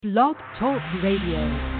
Blog Talk Radio.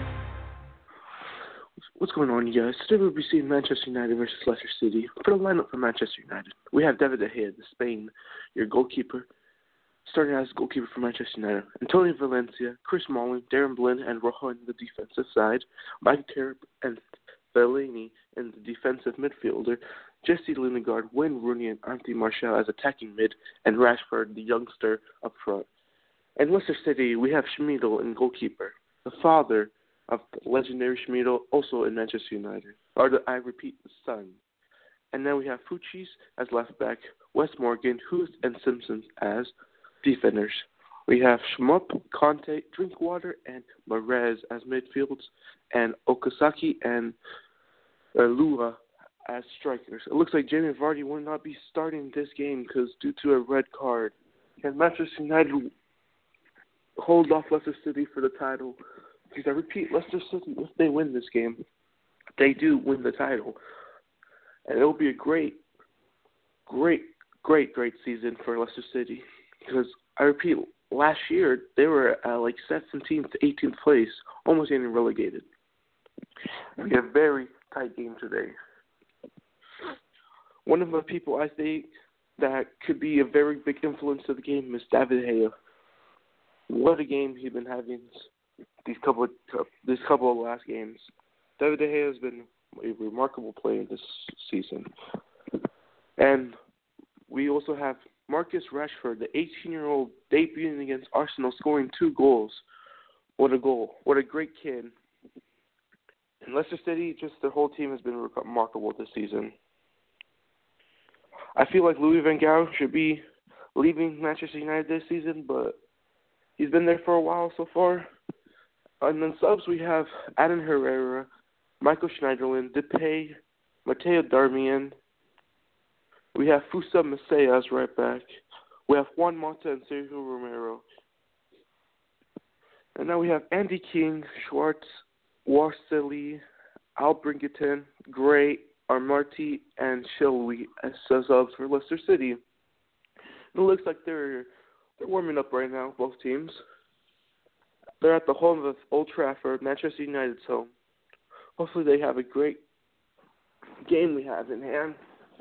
What's going on, you guys? Today we'll be seeing Manchester United versus Leicester City. For the lineup for Manchester United, we have David De Gea, the Spain, your goalkeeper, starting as goalkeeper for Manchester United. Antonio Valencia, Chris Smalling, Darren Blinn, and Rojo in the defensive side. Mike Carrick and Fellaini in the defensive midfielder. Jesse Lingard, Wayne Rooney, and Anthony Martial as attacking mid, and Rashford, the youngster, up front. In Leicester City, we have Schmeichel in goalkeeper, the father of the legendary Schmeichel, also in Manchester United, I repeat, the son. And then we have Fuchs as left back, Wes Morgan, Huth, and Simpson as defenders. We have Schmupp, Conte, Drinkwater, and Mahrez as midfields, and Okazaki and Lua as strikers. It looks like Jamie Vardy will not be starting this game because due to a red card. Can Manchester United hold off Leicester City for the title? Because I repeat, Leicester City, if they win this game, they do win the title. And it will be a great season for Leicester City. Because, I repeat, last year, they were at like 17th to 18th place, almost getting relegated. We have a very tight game today. One of the people I think that could be a very big influence to the game is David De Gea. What a game he's been having these couple of last games. David De Gea has been a remarkable player this season. And we also have Marcus Rashford, the 18-year-old debuting against Arsenal, scoring 2 goals. What a goal. What a great kid. And Leicester City, just their whole team has been remarkable this season. I feel like Louis van Gaal should be leaving Manchester United this season, but he's been there for a while so far. And then subs, we have Adam Herrera, Michael Schneiderlin, Depay, Mateo Darmian. We have Fusa Messias right back. We have Juan Mata and Sergio Romero. And now we have Andy King, Schwartz, Warsely, Albringerton, Gray, Armarty, and Shilwee as subs for Leicester City. It looks like they're warming up right now, both teams. They're at the home of Old Trafford, Manchester United's home. Hopefully they have a great game we have in hand.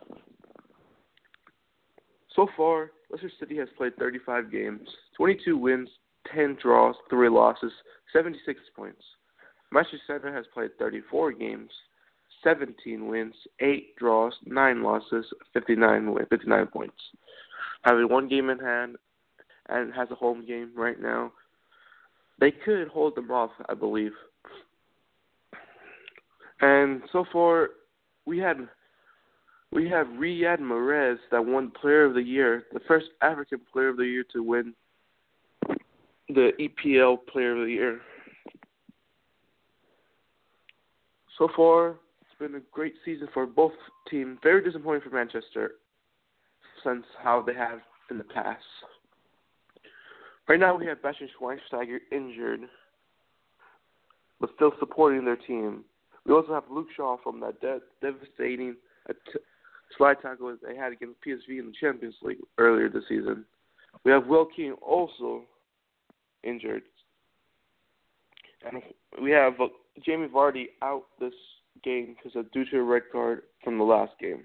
So far, Leicester City has played 35 games, 22 wins, 10 draws, 3 losses, 76 points. Manchester United has played 34 games, 17 wins, 8 draws, 9 losses, 59 points. Having 1 game in hand and has a home game right now. They could hold them off, I believe. And so far, we have Riyad Mahrez that won Player of the Year, the first African Player of the Year to win the EPL Player of the Year. So far, it's been a great season for both teams. Very disappointing for Manchester since how they have in the past. Right now, we have Bastian Schweinsteiger injured, but still supporting their team. We also have Luke Shaw from that devastating slide tackle they had against PSV in the Champions League earlier this season. We have Will Keane also injured. And we have Jamie Vardy out this game because of due to a red card from the last game.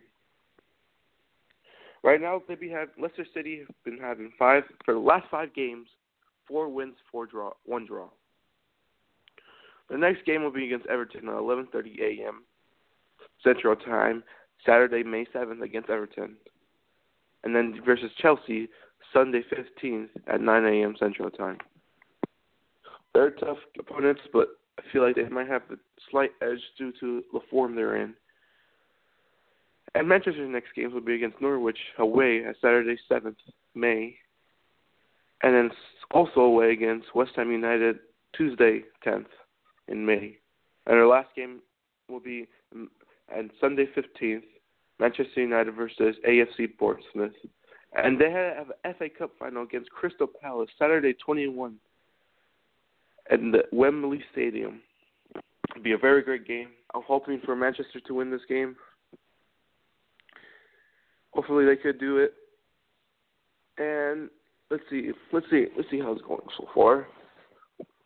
Right now, Leicester City have been having for the last 5 games, 4 wins, 1 draw. The next game will be against Everton at 11:30 a.m. Central Time, Saturday, May 7th against Everton. And then versus Chelsea, Sunday 15th at 9 a.m. Central Time. They're tough opponents, but I feel like they might have a slight edge due to the form they're in. And Manchester's next games will be against Norwich away at Saturday, 7th May. And then also away against West Ham United Tuesday, 10th in May. And our last game will be on Sunday, 15th, Manchester United versus AFC Portsmouth. And they have an FA Cup final against Crystal Palace Saturday, 21 at the Wembley Stadium. It'll be a very great game. I'm hoping for Manchester to win this game. Hopefully they could do it. And let's see how it's going so far.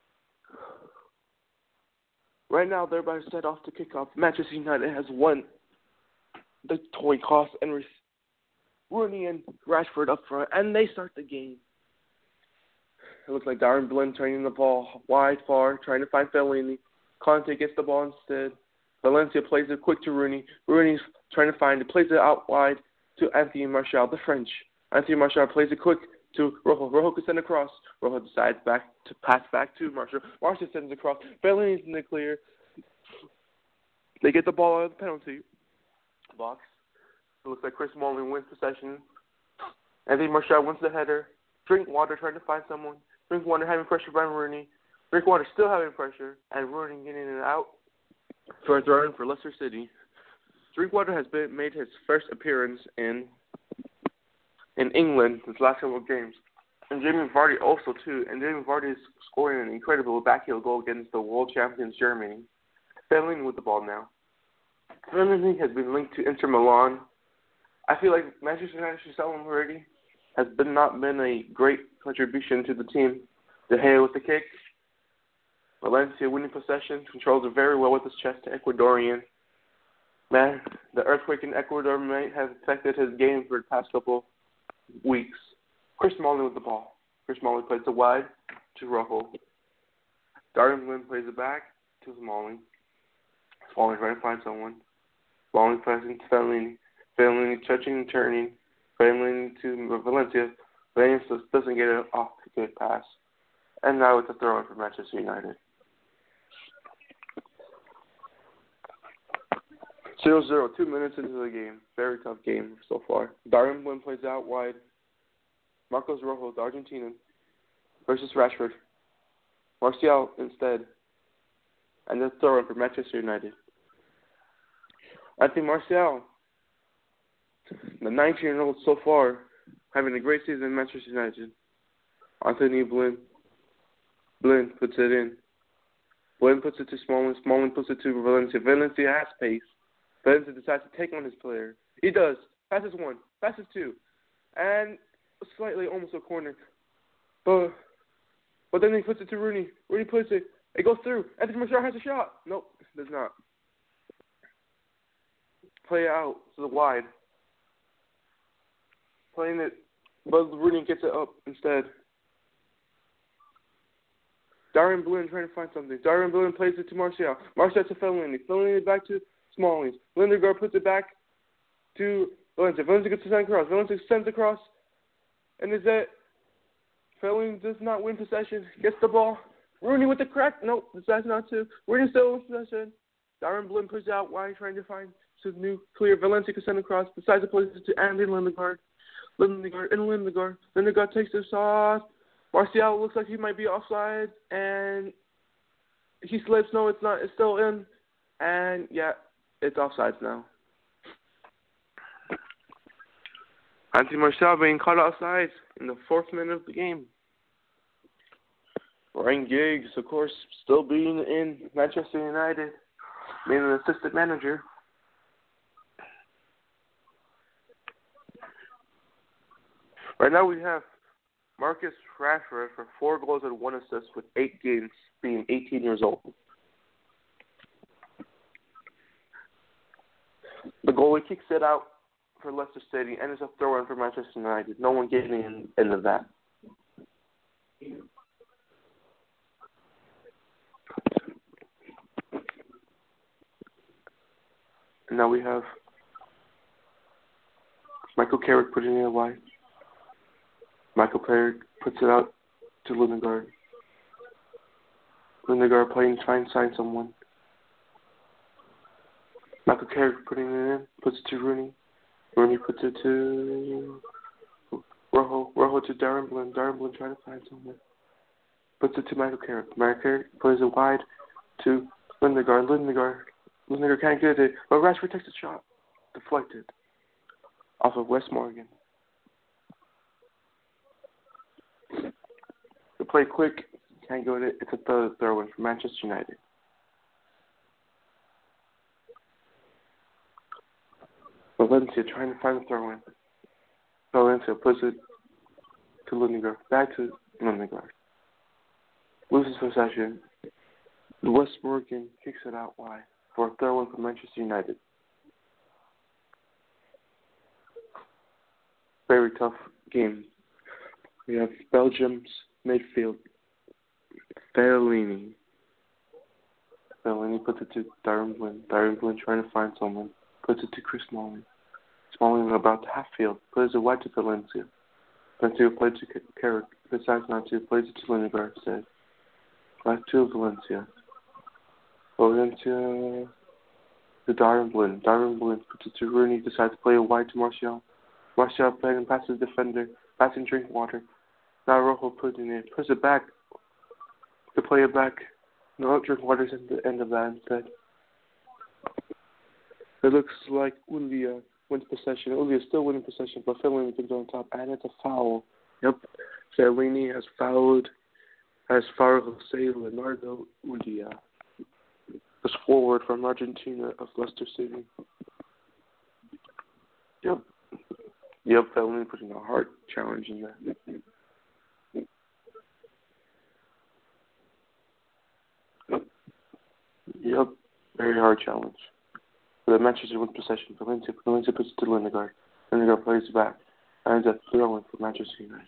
Right now, they're about to set off to kick off. Manchester United has won the toy toss and Rooney and Rashford up front, and they start the game. It looks like Darren Blind turning the ball wide far, trying to find Fellaini. Conte gets the ball instead. Valencia plays it quick to Rooney. Rooney's trying to find it, plays it out wide to Anthony Martial, the French. Anthony Martial plays it quick to Rojo. Rojo can send across. Rojo decides to pass back to Martial. Martial sends across. Fellaini's in the clear. They get the ball out of the penalty box. It looks like Chris Smalling wins possession. Anthony Martial wins the header. Drinkwater trying to find someone. Drinkwater having pressure by Rooney. Drinkwater still having pressure. And Rooney getting it out for a throw-in for Leicester City. Drinkwater has made his first appearance in England his last couple of games. And Jamie Vardy also, too. And Jamie Vardy is scoring an incredible backheel goal against the world champions Germany. Fellaini with the ball now. Fellaini has been linked to Inter Milan. I feel like Manchester United should sell him already. Has not been a great contribution to the team. De Gea with the kick. Valencia winning possession. Controls it very well with his chest to Ecuadorian. Man, the earthquake in Ecuador might have affected his game for the past couple weeks. Chris Smalling with the ball. Chris Smalling plays it wide to Rojo. Darren Blind plays it back to Smalling. Smalling trying to find someone. Smalling passing to Fellaini. Fellaini touching and turning. Fellaini to Valencia. Valencia doesn't get it off the good pass. And now it's a throw-in for Manchester United. 0-0, 2 minutes into the game. Very tough game so far. Darren Blind plays out wide. Marcos Rojo, the Argentinian, versus Rashford. Martial instead. And the throw-in for Manchester United. Anthony Martial, the 19-year-old so far, having a great season in Manchester United. Anthony Blind puts it in. Blind puts it to Smalling. Smalling puts it to Valencia. Valencia has pace. Valencia decides to take on his player. He does. Passes one. Passes two. And slightly almost a corner. But then he puts it to Rooney. Rooney puts it. It goes through. Anthony Martial has a shot. Nope, does not. Play it out to the wide. Playing it, but Rooney gets it up instead. Darren Blind trying to find something. Darren Blind plays it to Martial. Martial to Fellaini. Fellaini back to Smalling. Lindegaard puts it back to Valencia. Valencia gets to send across. Valencia sends across. And is that Fellaini does not win possession. Gets the ball. Rooney with the crack. Nope, decides not to. Rooney still wins possession. Darren Blind puts out wide trying to find some new clear. Valencia can send across. Decides to play it to Andy Lindegaard. Lindegaard takes this off. Martial looks like he might be offside, and he slips. No, it's not. It's still in. And, yeah, it's offside now. Anthony Martial being caught offside in the 4th minute of the game. Ryan Giggs, of course, still being in Manchester United, being an assistant manager. Right now we have Marcus Rashford for 4 goals and 1 assist with 8 games, being 18 years old. The goalie kicks it out for Leicester City, and it's a throw-in for Manchester United. No one getting into that. And now we have Michael Carrick putting it wide. Michael Carrick puts it out to Lindegaard. Lindegaard playing, trying to sign someone. Michael Carrick putting it in, puts it to Rooney. Rooney puts it to Rojo. Rojo to Darren Blind. Darren Blind trying to find someone. Puts it to Michael Carrick. Michael Carrick plays it wide to Lindegaard. Lindegaard can't get it, but Rashford takes a shot. Deflected. Off of Wes Morgan. The play quick. Can't go to it. It's a throw-in for Manchester United. Valencia trying to find the throw-in. Valencia puts it to Lindegaard. Back to Lindegaard. Loses possession. Wes Morgan kicks it out wide for a throw-in for Manchester United. Very tough game. We have Belgium's midfield, Fellaini. Fellaini puts it to Darren Blin. Darren Blin trying to find someone. Puts it to Chris Smalling. Smalling about half field. Plays it wide to Valencia. Valencia plays to Carrick. Decides not to. Plays it to Lindegaard instead. Back to Valencia. Valencia to Darren Blin. Darren Blin puts it to Rooney. Decides to play it wide to Martial. Martial playing past his defender. Passing Drinkwater. Now Rojo putting it. Puts it back. To play it back. No, Drinkwater's at the end of that instead. It looks like Ulia wins possession. Ulia is still winning possession, but Fellaini comes on top, and it's a foul. Yep, Fellaini has fouled Jose Leonardo Ulia, the forward from Argentina of Leicester City. Yep, Fellaini putting a hard challenge in that. Yep, very hard challenge. The Manchester wins possession. Valencia puts it to Lindegaard. Lindegaard plays it back. And it's a throw-in for Manchester United.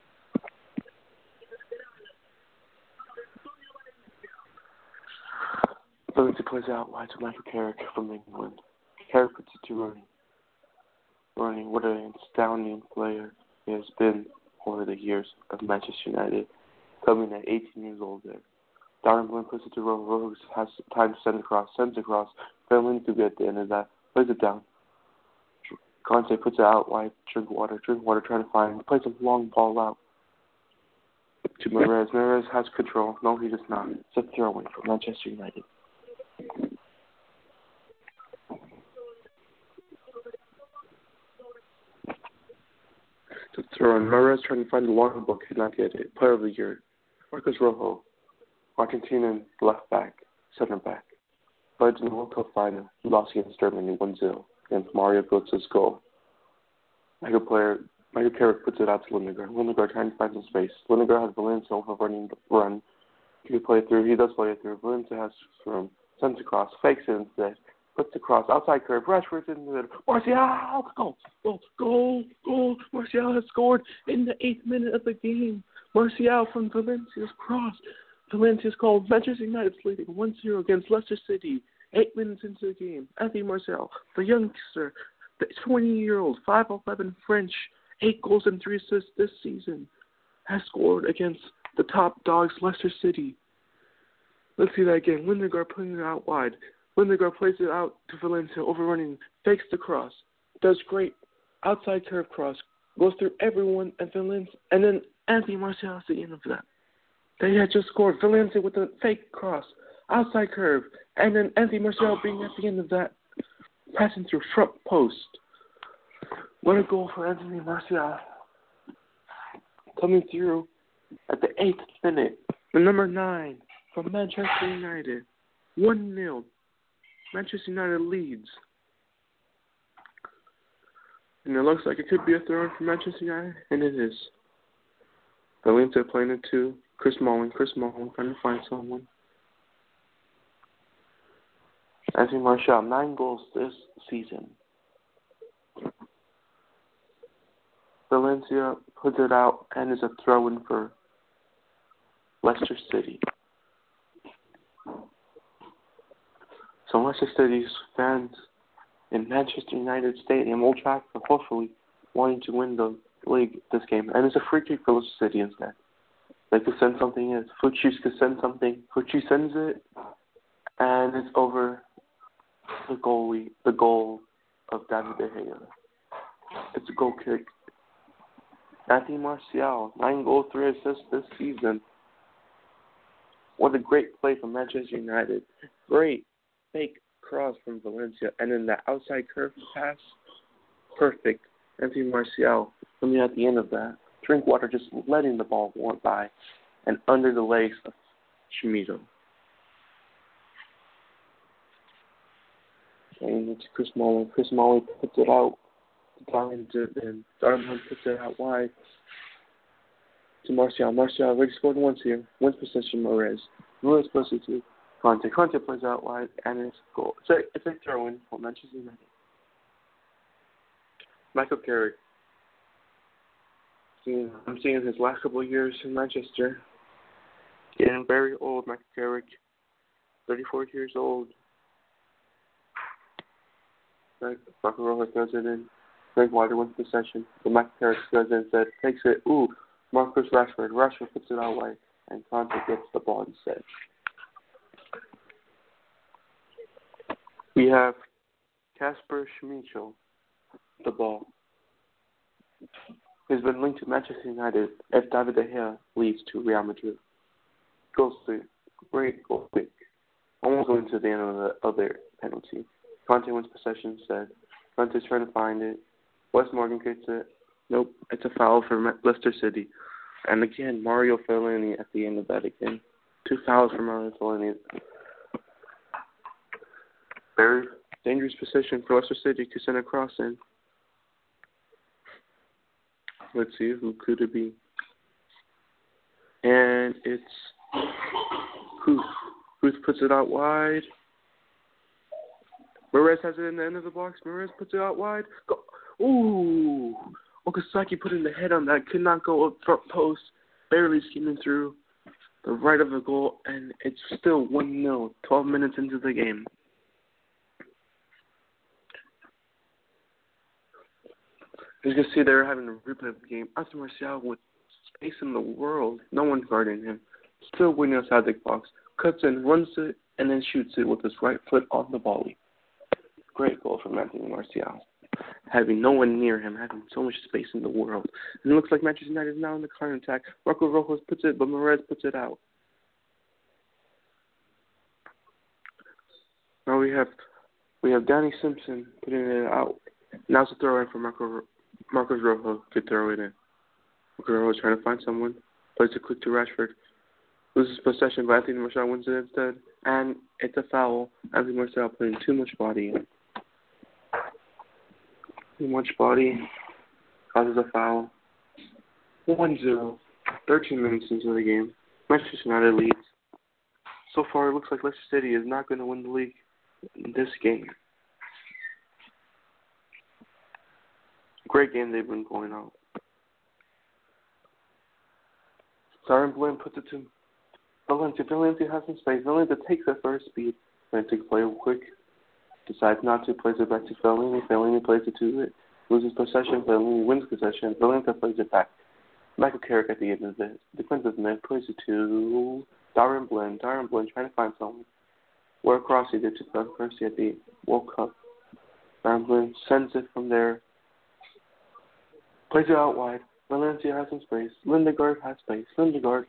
Valencia plays out wide to Michael Carrick from England. Carrick puts it to Rooney. Rooney, what an astounding player he has been over the years of Manchester United, coming at 18 years old there. Darren Blin puts it to Rojo. Rojo has time to sends across. Fellaini to get the end of that. Plays it down. Conte puts it out wide. Drinkwater trying to find. Plays a long ball out to Mahrez. Mahrez has control. No, he does not. It's a throw-in for Manchester United. To throw in. Mahrez trying to find the long ball. Could not get it. Player of the year. Marcos Rojo. Argentinian left back, center back. But in the World Cup final, he lost against Germany 1-0 against Mario Götze's goal. Michael Carrick puts it out to Lindegaard. Lindegaard trying to find some space. Lindegaard has Valencia overrunning the run. He could play it through. He does play it through. Valencia has room. Sends across. Fakes it instead. Puts the cross outside curve. Rashford's in the middle. Martial! Goal! Martial has scored in the 8th minute of the game. Martial from Valencia's cross. Valencia's called Manchester United's leading 1-0 against Leicester City. 8 minutes into the game, Anthony Martial, the youngster, the 20-year-old, 5'11" French, 8 goals and 3 assists this season, has scored against the top dogs, Leicester City. Let's see that again. Lindegaard putting it out wide. Lindegaard plays it out to Valencia, overrunning, fakes the cross, does great outside curve cross, goes through everyone at Valencia, and then Anthony Martial at the end of that. They had just scored. Valencia with a fake cross, outside curve, and then Anthony Martial being at the end of that, passing through front post. What a goal for Anthony Martial. Coming through at the 8th minute, the number 9 from Manchester United. 1-0. Manchester United leads. And it looks like it could be a throw-in for Manchester United, and it is. Valencia playing it to Chris Smalling trying to find someone. Anthony Martial, 9 goals this season. Valencia puts it out and is a throw-in for Leicester City. So Leicester City's fans in Manchester United Stadium, Old Trafford, hopefully wanting to win the league this game. And it's a free kick for Leicester City instead. They could send something in. Fuchs could send something. Fuchs sends it, and it's over the goal of David De Gea. It's a goal kick. Anthony Martial, 9 goals, 3 assists this season. What a great play from Manchester United. Great fake cross from Valencia, and then the outside curve pass. Perfect. Anthony Martial coming at the end of that. Drinkwater just letting the ball walk by and under the legs of Schmido. And it's Chris Smalling. Chris Smalling puts it out to Darwin, and Darwin puts it out wide to Martial. Martial already scored once here. Wins possession, Mahrez. Mahrez puts it to Conte plays out wide, and it's a goal. It's a throw-in for Manchester United. Michael Carrick. I'm seeing his last couple of years in Manchester. Getting very old, Michael Carrick. 34 years old. Michael Rojas goes it in. Drinkwater wins possession. But Michael Carrick goes in instead. Takes it. Ooh. Marcus Rashford. Rashford puts it out wide. And Conte gets the ball instead. We have Kasper Schmeichel, the ball. He's been linked to Manchester United if David De Gea leads to Real Madrid. Goes to great goal kick. Almost going to the end of the other penalty. Conte wins possession instead. Conte's trying to find it. Wes Morgan gets it. Nope, it's a foul for Leicester City. And again, Mario Fellaini at the end of that again. 2 fouls for Mario Fellaini. Very dangerous position for Leicester City to send a cross in. Let's see, who could it be? And it's Huth. Huth puts it out wide. Perez has it in the end of the box. Perez puts it out wide. Go. Ooh. Okazaki put in the head on that. Could not go up front post. Barely skimming through the right of the goal. And it's still 1-0. 12 minutes into the game. As you can see, they're having a replay of the game. Anthony Martial with space in the world. No one guarding him. Still winning outside the box. Cuts in, runs it, and then shoots it with his right foot on the volley. Great goal from Anthony Martial. Having no one near him, having so much space in the world. And it looks like Manchester United is now in the counter attack. Marco Rojas puts it, but Perez puts it out. Now we have Danny Simpson putting it out. Now it's a throw in for Marcos Rojo to throw it in. Marcos Rojo is trying to find someone. Plays it quick to Rashford. Loses possession, but Anthony Martial wins it instead. And it's a foul. Anthony Martial putting too much body in. Too much body causes a foul. 1-0. 13 minutes into the game. Manchester United leads. So far, it looks like Leicester City is not going to win the league in this game. Great game they've been going on. Darren Bland puts it to Valencia. Valencia has some space. Valencia takes it first speed. Valencia play quick. Decides not to. Plays it back to Fellaini. Fellaini plays it to it. Loses possession. Fellaini wins possession. Valencia plays it back. Michael Carrick at the end of the defensive mid plays it to Darren Bland. Darren Bland trying to find someone. Where across he did to Van Persie at the World Cup. Darren Bland sends it from there. Plays it out wide. Valencia has some space. Lindegaard has space. Lindegaard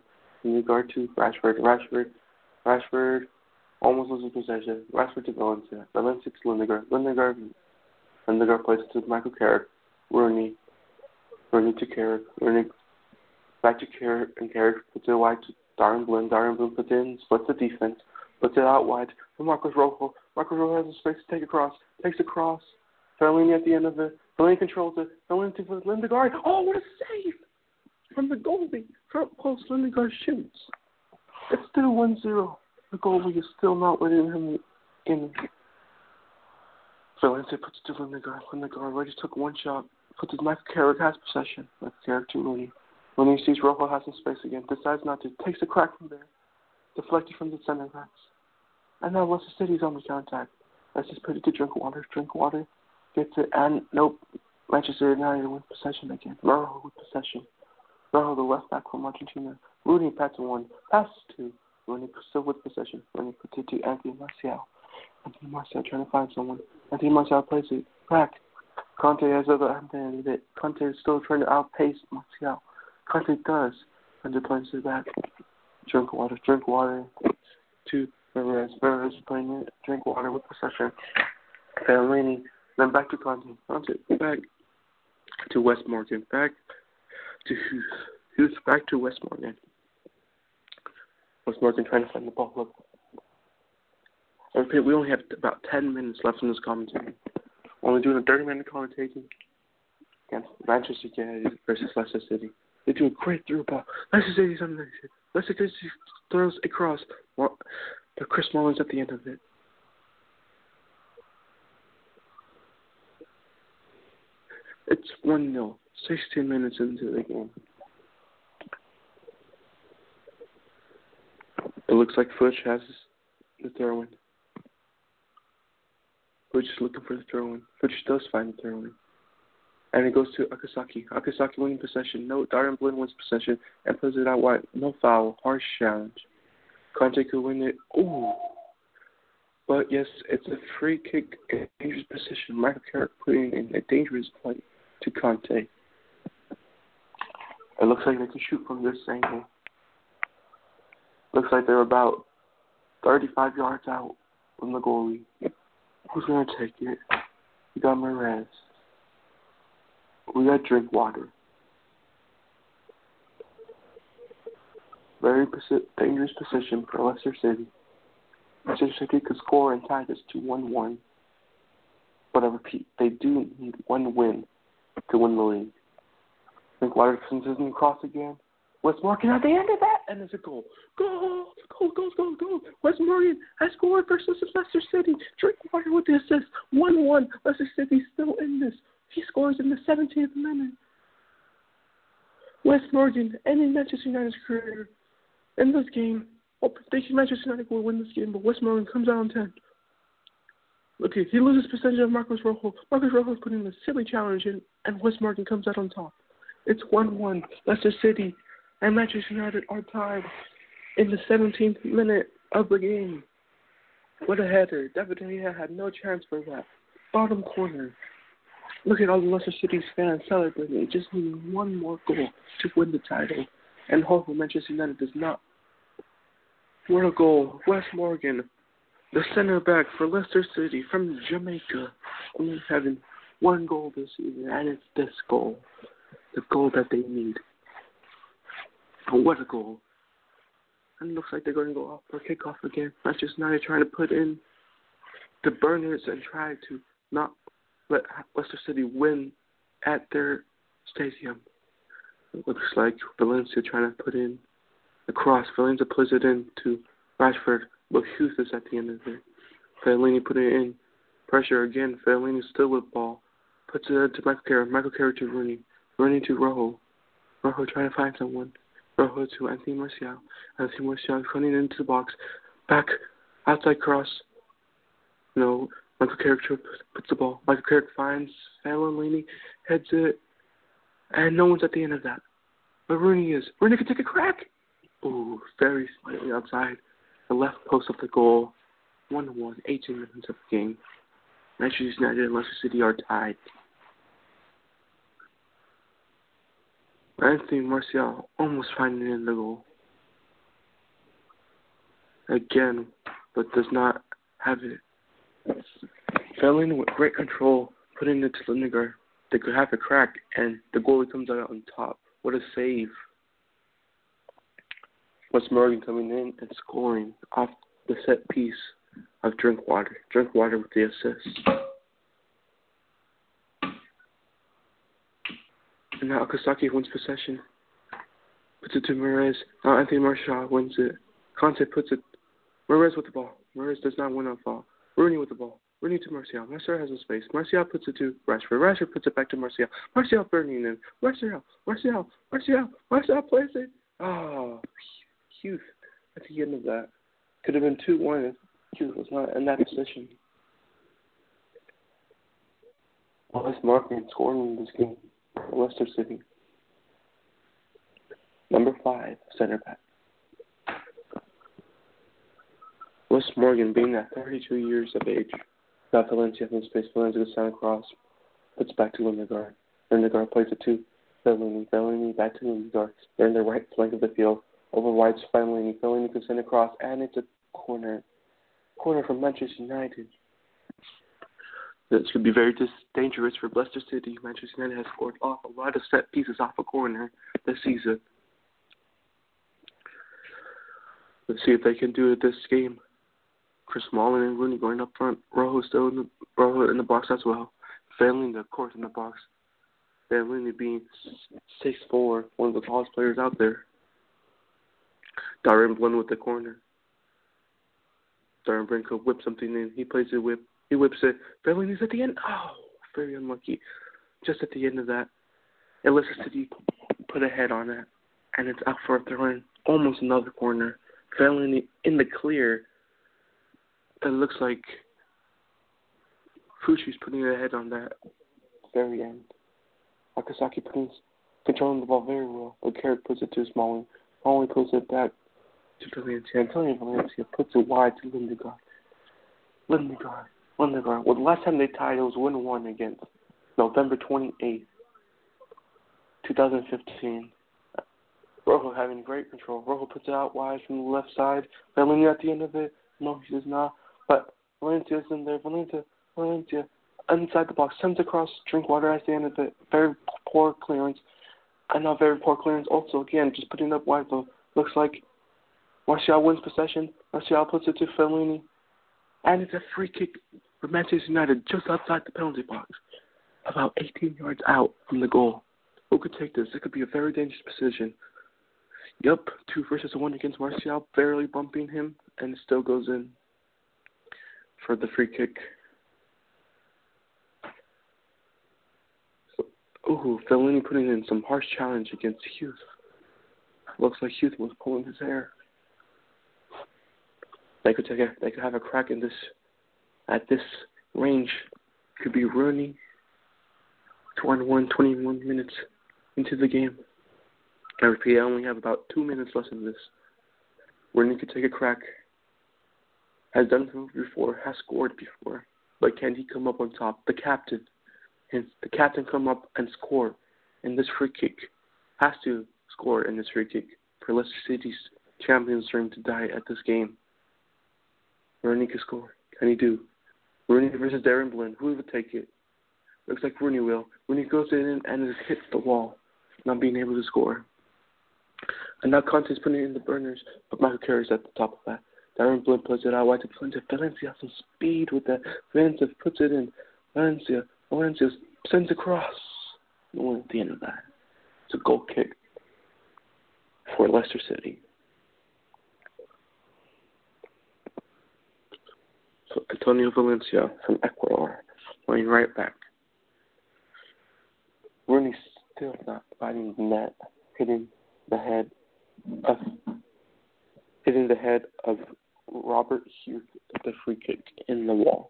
to Rashford. Rashford almost loses possession. Rashford to Valencia. Valencia to Lindegaard. Lindegaard plays it to Michael Carrick. Rooney to Carrick. Rooney back to Carrick, and Carrick puts it wide to Darren Bland. Darren Bland puts it in, splits the defense, puts it out wide to Marcos Rojo. Marcos Rojo has the space to take a cross. Takes a cross. Fellaini at the end of it. Fellaini controls it. Fellaini to Lindegaard. Oh, what a save from the goalie. Front post, Lindegaard shoots. It's still 1-0. The goalie is still not letting him in. Valencia puts it to Lindegaard. Lindegaard already took one shot. Puts it Michael Carrick has possession. Michael Carrick to Rooney. Rooney sees Rojo has some space again. Decides not to. Takes a crack from there. Deflected from the center backs. And now Leicester City's on the counter-attack. Let's just put it to Drinkwater. Drinkwater gets it, and nope. Manchester United win possession again. Rojo with possession. Rojo, the left back from Argentina. Rooney passes one. Passes two. Rooney still with possession. Rooney puts it to Anthony Martial. Anthony Martial trying to find someone. Anthony Martial plays it back. Conte has the other hand of it. Conte is still trying to outpace Martial. Conte does. Conte plays it back. Drinkwater to Perez. Perez playing it. Drinkwater with possession. Fellaini. Then back to Conte. Conte back to Wes Morgan. Back to Huth. Back to Wes Morgan. Wes Morgan trying to find the ball. Look. Okay, we only have about 10 minutes left in this commentary. Only doing a 30-minute commentating against Manchester United versus Leicester City. They do a great through ball. Leicester City's on the Leicester City throws across. But Chris Mullins at the end of it. It's 1-0, 16 minutes into the game. It looks like Fudge has the throw-in. Fudge is looking for the throw-in. Fudge does find the throw-in. And it goes to Akasaki. Akasaki winning possession. No, Darren Blinn wins possession and puts it out wide. No foul. Harsh challenge. Conte could win it. Ooh. But yes, it's a free kick in a dangerous position. Michael Carrick putting in a dangerous play to Conte. It looks like they can shoot from this angle. Looks like they're about 35 yards out from the goalie. Who's going to take it? We got Perez. We got Drinkwater. Very dangerous position for Leicester City. Leicester City could score and tie this to 1-1. But I repeat, they do need one win to win the league. Drinkwater sends it across again. Wes Morgan at the end of that, and there's a goal. Goal! Wes Morgan has scored versus Leicester City. Drinkwater with the assist. 1-1. Leicester City still in this. He scores in the 17th minute. Wes Morgan, ending Manchester United's career in this game. Thinking Manchester United will win this game, but Wes Morgan comes out on 10. Okay, he loses percentage of Marcos Rojo. Marcos Rojo is putting a silly challenge in, and Wes Morgan comes out on top. It's 1-1. Leicester City and Manchester United are tied in the 17th minute of the game. What a header. David De Gea had no chance for that. Bottom corner. Look at all the Leicester City fans celebrating. They just need one more goal to win the title. And hopefully Manchester United does not. What a goal. Wes Morgan, the center back for Leicester City from Jamaica, only having one goal this season, and it's this goal. The goal that they need. What a goal. And it looks like they're going to go off for kickoff again. Manchester United trying to put in the burners and try to not let Leicester City win at their stadium. It looks like Valencia trying to put in the cross. Valencia puts it in to Rashford, but Hughes is at the end of it. Fellaini put it in. Pressure again. Fellaini still with ball. Puts it to Michael Carrick. Michael Carrick to Rooney. Rooney to Rojo. Rojo trying to find someone. Rojo to Anthony Martial. Anthony Martial running into the box. Back. Outside cross. No. Michael Carrick puts the ball. Michael Carrick finds Fellaini. Heads it. And no one's at the end of that. But Rooney is. Rooney can take a crack. Ooh, very slightly outside the left post of the goal. 1-1, 18 minutes of the game. Manchester United and Leicester City are tied. Anthony Martial almost finding in the goal. Again, but does not have it. Fellaini with great control, putting it to Lindegaard. They could have a crack, and the goalie comes out on top. What a save. Wes Morgan coming in and scoring off the set piece of Drinkwater. Drinkwater with the assist. And now Akasaki wins possession. Puts it to Perez. Now Anthony Martial wins it. Conte puts it. Perez with the ball. Perez does not win on ball. Rooney with the ball. Rooney to Martial. Martial has no space. Martial puts it to Rashford. Rashford puts it back to Martial. Martial burning in. Martial plays it. Oh, Hughes at the end of that. Could have been 2-1 if Hughes was not in that position. Wes Morgan scoring in this game for Leicester City. Number 5, center back. Wes Morgan, being at 32 years of age, got Valencia in space. Valencia goes down across, puts back to Lindegaard. Lindegaard plays it to Fellaini. Fellaini back to Lindegaard. They're in the right flank of the field. Over wide to Fellaini. Fellaini can send across, and it's a corner. Corner from Manchester United. This could be very dangerous for Leicester City. Manchester United has scored off a lot of set pieces off a corner this season. Let's see if they can do it this game. Chris Smalling and Rooney going up front. Rojo still in the box as well. Fellaini, of course, in the box. Fellaini being 6'4", one of the tallest players out there. Darren Blinn with the corner. Darren Brink could whip something in. He plays it whip. He whips it. Fellaini's at the end. Oh, very unlucky. Just at the end of that, Leicester City put a head on it, and it's out for a throw-in. Almost another corner. Fellaini in the clear. It looks like Fuchi's putting a head on that very end. Akasaki controlling the ball very well, but Carrick puts it to Smalling. Smalling puts it back to Valencia. Antonio Valencia puts it wide to Lindegaard. Lindegaard. Well, the last time they tied, it was 1-1 against November 28th, 2015. Rojo having great control. Rojo puts it out wide from the left side. Valencia at the end of it. No, he does not. But Valencia's in there. Valencia inside the box. Sends across Drinkwater at the end of it. Very poor clearance. Very poor clearance also. Again, just putting it up wide though. Looks like Martial wins possession. Martial puts it to Fellaini. And it's a free kick for Manchester United just outside the penalty box. About 18 yards out from the goal. Who could take this? It could be a very dangerous position. Yep, 2 versus 1 against Martial, barely bumping him, and it still goes in for the free kick. Fellaini putting in some harsh challenge against Hughes. Looks like Hughes was pulling his hair. They could have a crack in this at this range. Could be Rooney. 21 minutes into the game. I repeat, I only have about 2 minutes left in this. Rooney could take a crack. Has done so before, has scored before. But can he come up on top? The captain come up and score in this free kick. Has to score in this free kick for Leicester City's champions dream to die at this game. Rooney can score. Can he do? Rooney versus Darren Blinn. Who would take it? Looks like Rooney will. Rooney goes in and it hits the wall, not being able to score. And now Conte's putting it in the burners, but Michael Carrick's at the top of that. Darren Blinn puts it out wide to Valencia. Valencia has some speed with that. Valencia puts it in. Valencia sends across. No one at the end of that. It's a goal kick for Leicester City. So Antonio Valencia from Ecuador playing right back. Rooney's still not finding the net, hitting the head of Robert Hughes at the free kick in the wall.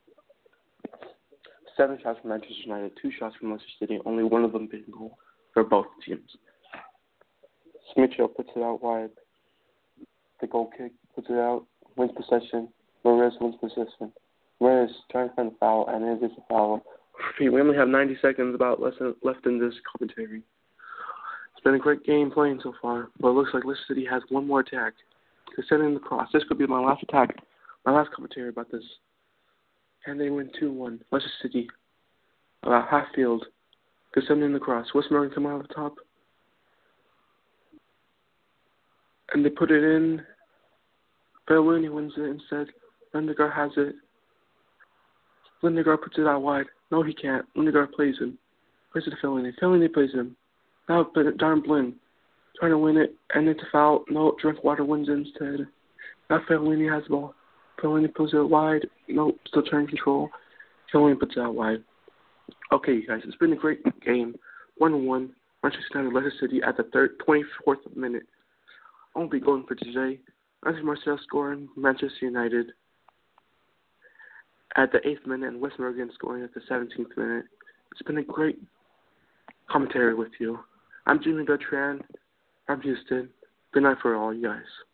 7 shots from Manchester United, 2 shots from Leicester City, only one of them being goal for both teams. Smith-Rowe puts it out wide. The goal kick puts it out, wins possession. Perez wins possession. Perez trying to find a foul, and it is a foul. We only have 90 seconds left in this commentary. It's been a great game playing so far, but it looks like Leicester City has one more attack. They're sending the cross. This could be my last attack, my last commentary about this. And they win 2-1. Leicester City, about half field. They're sending the cross. West Morgan come out of the top. And they put it in. Fellaini wins it instead. Lindegaard has it. Lindegaard puts it out wide. No, he can't. Lindegaard plays him. Plays it to Fellaini. Fellaini plays him. Now Darren Blinn trying to win it, and it's a foul. No, Drinkwater wins it instead. Now Fellaini has the ball. Fellaini puts it wide. No, still trying to control. Fellaini puts it out wide. Okay, guys, it's been a great game. 1-1. Manchester United, Leicester City at the 24th minute. I'll be going for today. Andrew Martial scoring Manchester United at the 8th minute and Wes Morgan scoring at the 17th minute. It's been a great commentary with you. I'm Jimmy Bertrand from Houston. Good night for all you guys.